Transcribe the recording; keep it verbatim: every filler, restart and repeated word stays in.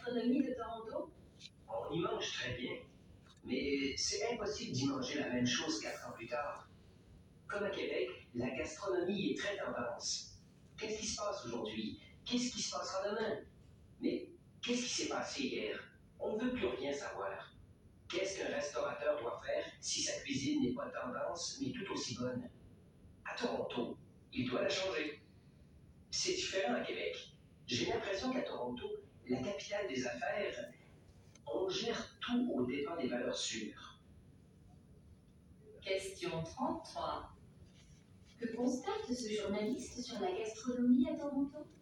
gastronomie de Toronto? On y mange très bien, mais c'est impossible d'y manger la même chose quatre ans plus tard. Comme à Québec, la gastronomie est très tendance. Qu'est-ce qui se passe aujourd'hui? Qu'est-ce qui se passera demain? Mais qu'est-ce qui s'est passé hier? On ne veut plus rien savoir. Qu'est-ce qu'un restaurateur doit faire si sa cuisine n'est pas tendance, mais tout aussi bonne? À Toronto, il doit la changer. C'est différent à Québec. J'ai l'impression qu'à Toronto, la capitale des affaires, on gère tout au dépend des valeurs sûres. Question trente-trois. Que constate ce journaliste sur la gastronomie à Toronto?